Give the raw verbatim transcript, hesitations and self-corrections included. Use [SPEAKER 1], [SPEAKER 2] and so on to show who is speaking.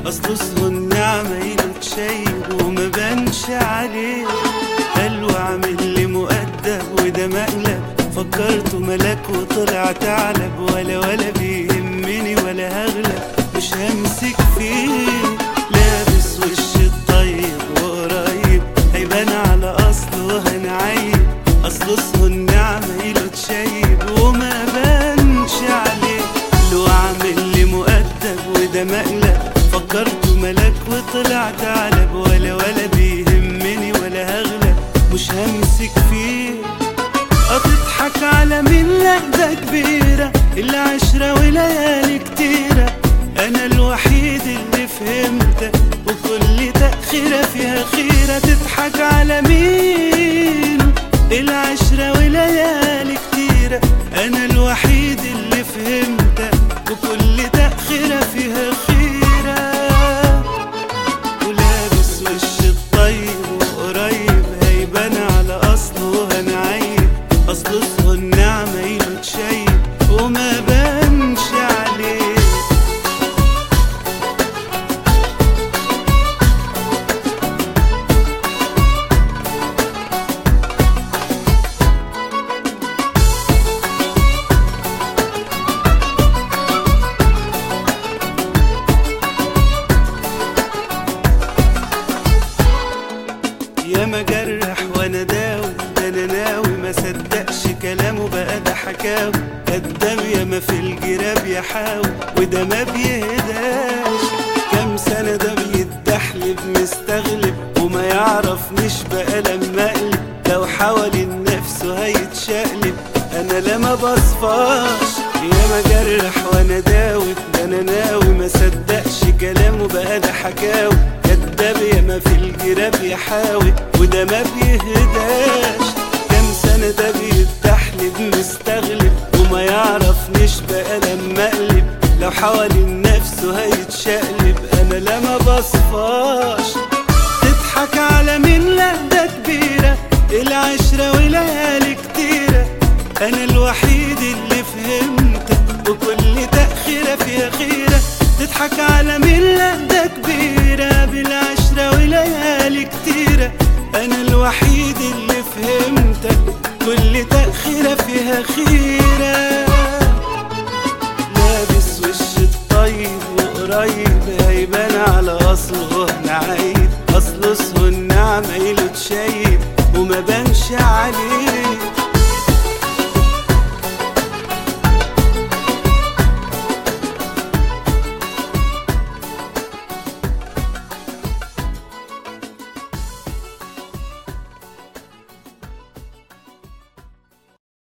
[SPEAKER 1] اصله سهو النعمة يلوت شايب وما بانش عليه. قال واعمل لي مؤدب وده مقلب، فكرته ملاك وطلع ثعلب. ولا ولا بيهمني ولا هغلب، مش همسك فيه. لابس وش الطيب وقريب هيبان على اصله هنعيب. اصله سهو النعمة يلوت شايب وما بانش عليه. لو اعمل لي مؤدب وده مقلب، فكرته ملاك وطلع ثعلب. ولا ولا بيهمني ولا هغلب، مش همسك فيه. هتضحك على مين؟ لا ده كبيرة العشرة وليالي كتيرة. انا الوحيد اللي فهمتك وكل تأخيرة فيها خيرة. تضحك على مين؟ العشرة وليالي كتيرة. انا الوحيد اللي فهمتك وكل تأخيرة فيها خيرة. ولابس وش الطيب وقريب هيبان على اصله هنعيب. اصله سهو النعمة يلوت شايب وما بانش عليه. يا ما جرح وانا داوي، ده انا ناوي ما صدقش كلامه بقى ده حكاوي. كداب يا ما في الجراب يحاول وده ما بيهداش. كام سنة ده بيتدحلب مستغلب وما يعرفنيش بقى لما اقلب. لو حاول نفسه هيتشقلب انا لا ما بصفاش. يا ما جرح وانا داوي، ده انا ناوي ما صدقش كلامه بقى ده حكاوي. كداب يا ما في الجراب يحاول وده ما بيهداش. كام سنة ده بيتدحلب مستغلب وما يعرفنيش بقى لما اقلب. لو حاول نفسه هيتشقلب انا لا ما بصفاش. تضحك على مين؟ لا ده كبيرة العشرة وليالي كتيرة. انا الوحيد اللي فهمتك وكل تأخيرة فيها خيرة. تضحك على مين؟ لا ده كبيرة بالعشرة وليالي كتيرة. انا الوحيد اللي فهمتك كل تأخيرة فيها خيرة. لابس وش الطيب وقريب هيبان على اصله هنعيب. اصله سهو النعمة